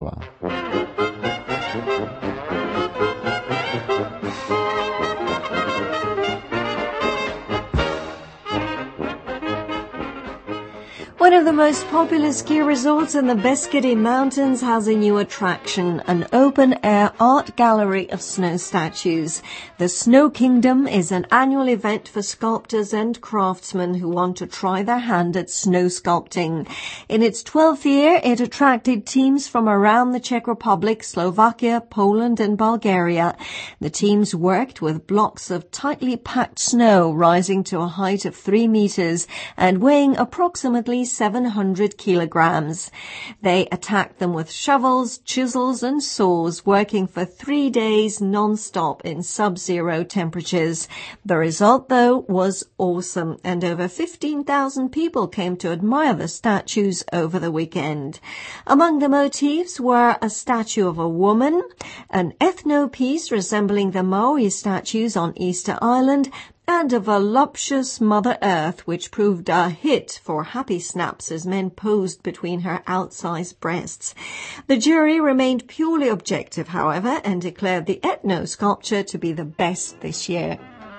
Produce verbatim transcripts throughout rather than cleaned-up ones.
One of the most popular ski resorts in the Beskidi Mountains has a new attraction, an open-air art gallery of snow statues. The Snow Kingdom is an annual event for sculptors and craftsmen who want to try their hand at snow sculpting. In its twelfth year, it attracted teams from around the Czech Republic, Slovakia, Poland and Bulgaria. The teams worked with blocks of tightly packed snow rising to a height of three meters and weighing approximately seven hundred kilograms. They attacked them with shovels, chisels and saws, working for three days non-stop in sub-zero temperatures. The result, though, was awesome, and over fifteen thousand people came to admire the statues over the weekend. Among the motifs were a statue of a woman, an ethno-piece resembling the Maui statues on Easter Island, and a voluptuous Mother Earth, which proved a hit for happy snaps as men posed between her outsized breasts. The jury remained purely objective, however, and declared the ethno sculpture to be the best this year.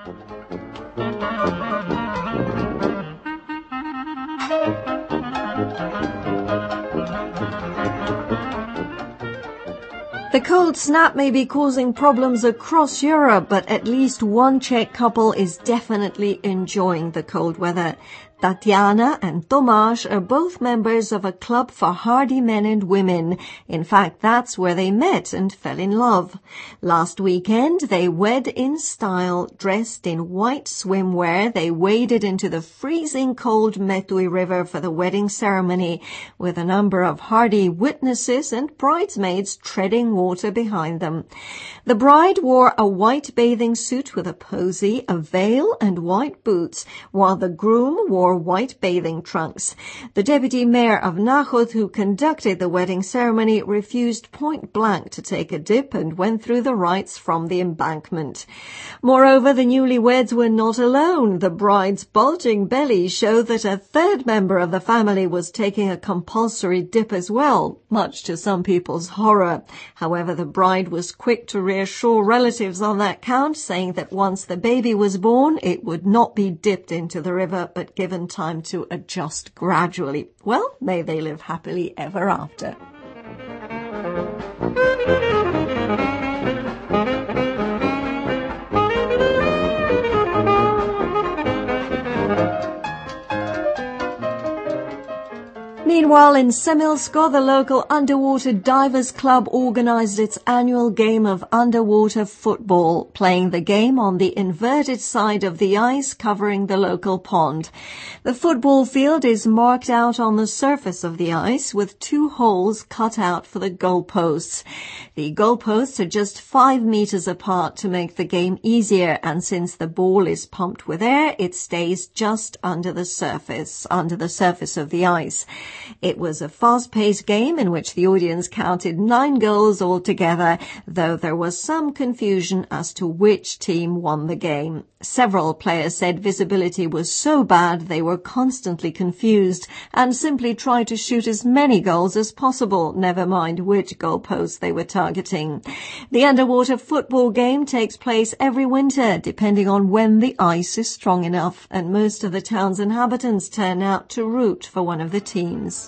The cold snap may be causing problems across Europe, but at least one Czech couple is definitely enjoying the cold weather. Tatiana and Tomáš are both members of a club for hardy men and women. In fact, that's where they met and fell in love. Last weekend, they wed in style. Dressed in white swimwear, they waded into the freezing cold Metui River for the wedding ceremony, with a number of hardy witnesses and bridesmaids treading water behind them. The bride wore a white bathing suit with a posy, a veil and white boots, while the groom wore white bathing trunks. The deputy mayor of Náchod, who conducted the wedding ceremony, refused point blank to take a dip and went through the rites from the embankment. Moreover, the newlyweds were not alone. The bride's bulging belly showed that a third member of the family was taking a compulsory dip as well, much to some people's horror. However, the bride was quick to reassure relatives on that count, saying that once the baby was born, it would not be dipped into the river, but given time to adjust gradually. Well, may they live happily ever after. Meanwhile, in Semilsko, the local underwater divers club organized its annual game of underwater football, playing the game on the inverted side of the ice covering the local pond. The football field is marked out on the surface of the ice with two holes cut out for the goalposts. The goalposts are just five meters apart to make the game easier, and since the ball is pumped with air, it stays just under the surface, under the surface of the ice. It was a fast-paced game in which the audience counted nine goals altogether, though there was some confusion as to which team won the game. Several players said visibility was so bad they were constantly confused and simply tried to shoot as many goals as possible, never mind which goalposts they were targeting. The underwater football game takes place every winter, depending on when the ice is strong enough, and most of the town's inhabitants turn out to root for one of the teams.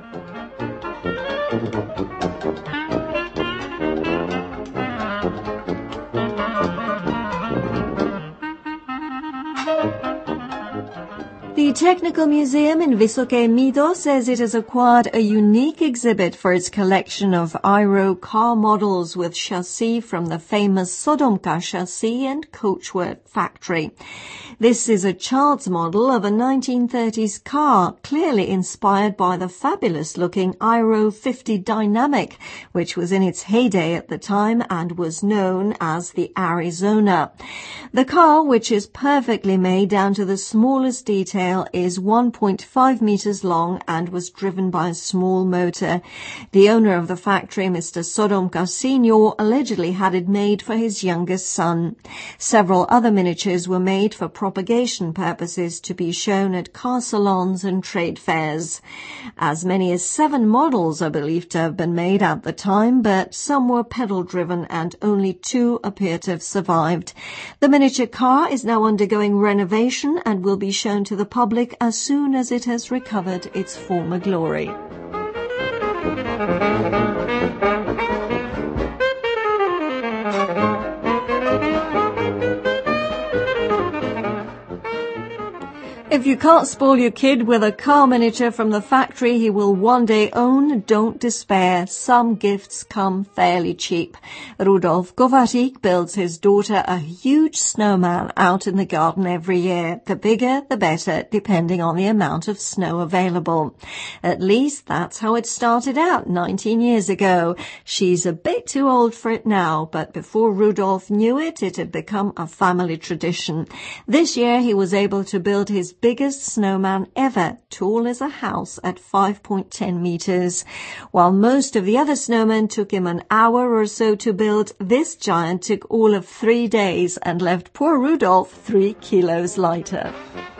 The Technical Museum in Vysoké Mýto says it has acquired a unique exhibit for its collection of aero car models with chassis from the famous Sodomka chassis and coachwork factory. This is a child's model of a nineteen thirties car, clearly inspired by the fabulous-looking Aero fifty Dynamic, which was in its heyday at the time and was known as the Arizona. The car, which is perfectly made down to the smallest detail, is one point five meters long and was driven by a small motor. The owner of the factory, Mister Sodom Carcinho, allegedly had it made for his youngest son. Several other miniatures were made for propagation purposes to be shown at car salons and trade fairs. As many as seven models are believed to have been made at the time, but some were pedal-driven and only two appear to have survived. The miniature car is now undergoing renovation and will be shown to the public as soon as it has recovered its former glory. If you can't spoil your kid with a car miniature from the factory he will one day own, don't despair. Some gifts come fairly cheap. Rudolf Kovařík builds his daughter a huge snowman out in the garden every year. The bigger, the better, depending on the amount of snow available. At least that's how it started out nineteen years ago. She's a bit too old for it now, but before Rudolf knew it, it had become a family tradition. This year he was able to build his biggest snowman ever, tall as a house at five point one zero meters. While most of the other snowmen took him an hour or so to build, this giant took all of three days and left poor Rudolf three kilos lighter.